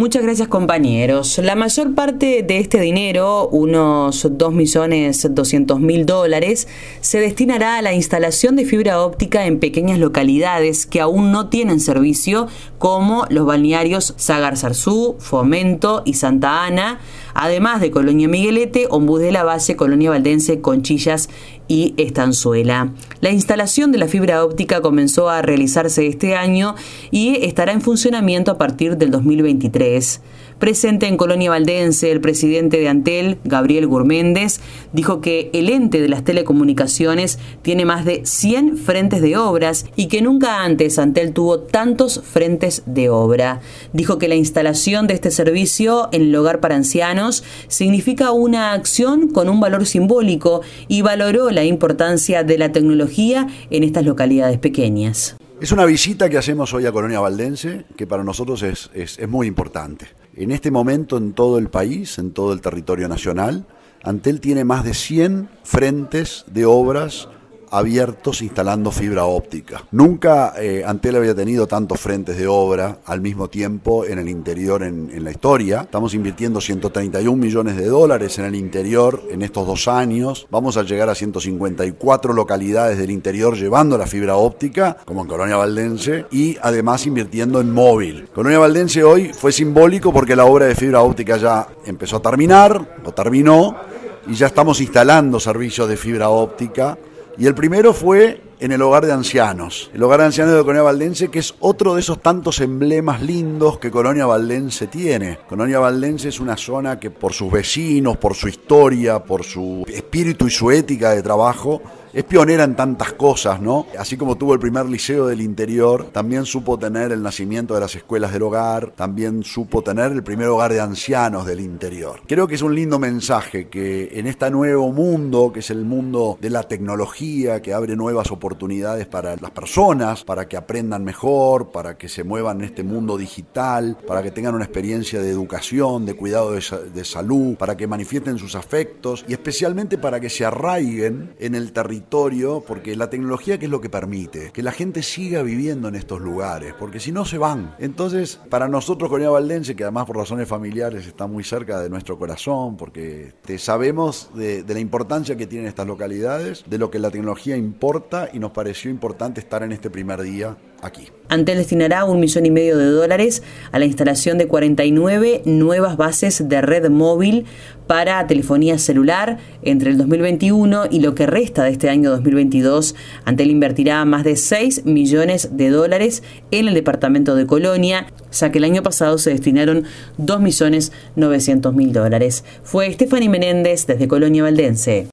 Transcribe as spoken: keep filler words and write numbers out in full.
Muchas gracias, compañeros. La mayor parte de este dinero, unos dos millones doscientos mil dólares, se destinará a la instalación de fibra óptica en pequeñas localidades que aún no tienen servicio, como los balnearios Sagar-Sarzú, Fomento y Santa Ana, además de Colonia Miguelete, Ombús de la Valle, Colonia Valdense, Conchillas y Estanzuela. La instalación de la fibra óptica comenzó a realizarse este año y estará en funcionamiento a partir del dos mil veintitrés. Presente en Colonia Valdense, el presidente de Antel, Gabriel Gurméndez, dijo que el ente de las telecomunicaciones tiene más de cien frentes de obras y que nunca antes Antel tuvo tantos frentes de obra. Dijo que la instalación de este servicio en el hogar para ancianos significa una acción con un valor simbólico y valoró la importancia de la tecnología en estas localidades pequeñas. Es una visita que hacemos hoy a Colonia Valdense que para nosotros es, es, es muy importante. En este momento en todo el país, en todo el territorio nacional, Antel tiene más de cien frentes de obras abiertos instalando fibra óptica. Nunca eh, Antel había tenido tantos frentes de obra al mismo tiempo en el interior en, en la historia. Estamos invirtiendo ciento treinta y un millones de dólares en el interior en estos dos años. Vamos a llegar a ciento cincuenta y cuatro localidades del interior llevando la fibra óptica, como en Colonia Valdense, y además invirtiendo en móvil. Colonia Valdense hoy fue simbólico porque la obra de fibra óptica ya empezó a terminar, o terminó, y ya estamos instalando servicios de fibra óptica. Y el primero fue en el hogar de ancianos, el hogar de ancianos de Colonia Valdense, que es otro de esos tantos emblemas lindos que Colonia Valdense tiene. Colonia Valdense es una zona que por sus vecinos, por su historia, por su espíritu y su ética de trabajo, es pionera en tantas cosas, ¿no? Así como tuvo el primer liceo del interior, también supo tener el nacimiento de las escuelas del hogar, también supo tener el primer hogar de ancianos del interior. Creo que es un lindo mensaje que en este nuevo mundo, que es el mundo de la tecnología, que abre nuevas oportunidades para las personas, para que aprendan mejor, para que se muevan en este mundo digital, para que tengan una experiencia de educación, de cuidado de, de salud, para que manifiesten sus afectos y especialmente para que se arraiguen en el territorio, porque la tecnología, ¿qué es lo que permite? Que la gente siga viviendo en estos lugares, porque si no se van. Entonces, para nosotros, Colonia Valdense, que además por razones familiares está muy cerca de nuestro corazón, porque te sabemos de, de la importancia que tienen estas localidades, de lo que la tecnología importa, y nos pareció importante estar en este primer día aquí. Antel destinará un millón y medio de dólares a la instalación de cuarenta y nueve nuevas bases de red móvil para telefonía celular entre el dos mil veintiuno y lo que resta de este año dos mil veintidós. Antel invertirá más de seis millones de dólares en el departamento de Colonia, ya que el año pasado se destinaron dos millones novecientos mil dólares. Fue Stephanie Menéndez desde Colonia Valdense.